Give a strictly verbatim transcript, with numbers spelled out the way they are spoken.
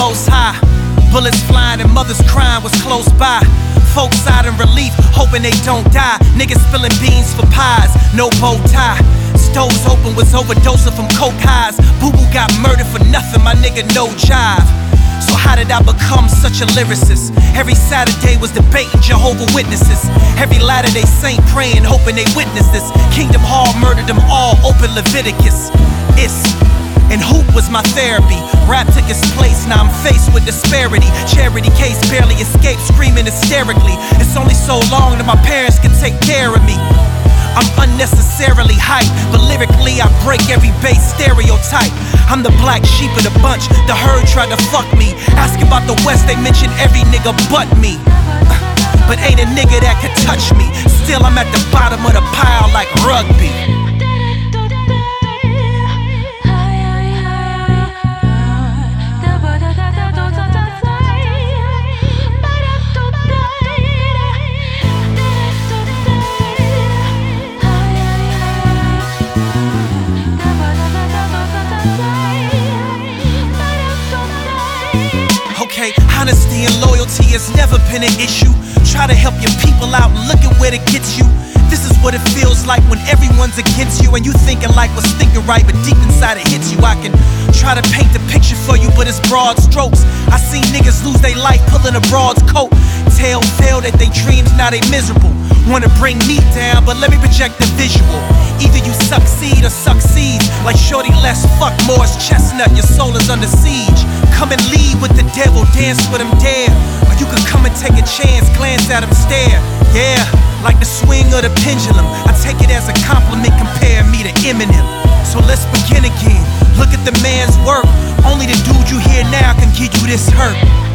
most high. Bullets flying and mothers crying was close by. Folks out in relief, hoping they don't die. Niggas spilling beans for pies, no bow tie. Stoves open was overdosing from coke highs. Boo Boo got murdered for nothing, my nigga no jive. So how did I become such a lyricist? Every Saturday was debating Jehovah Witnesses. Every Latter-day Saint praying, hoping they witness this. Kingdom Hall murdered them all, open Leviticus. It's and hoop was my therapy. Rap took its place, now I'm faced with disparity. Charity case barely escaped, screaming hysterically. It's only so long that my parents can take care of me. I'm unnecessarily hyped, but lyrically I break every base stereotype. I'm the black sheep of the bunch, the herd tried to fuck me. Ask about the West, they mention every nigga but me. But ain't a nigga that could touch me. Still I'm at the bottom of the pile like rugby. Okay, honesty and loyalty has never been an issue. Try to help your people out and look at where it gets you. This is what it feels like when everyone's against you and you thinking like what's thinking right, but deep inside it hits you. I can try to paint the picture for you, but it's broad strokes. I seen niggas lose their life pulling a broad's coat. Tell failed at their dreams, now they miserable. Wanna bring me down, but let me project the visual. Either you succeed or succeed. Like Shorty Les fuck Morris Chestnut, your soul is under siege. Come and lead with the devil, dance with him dare. Or you could come and take a chance, glance at him, stare. Yeah, like the swing of the pendulum. I take it as a compliment, compare me to Eminem. So let's begin again, look at the man's work. Only the dude you hear now can give you this hurt.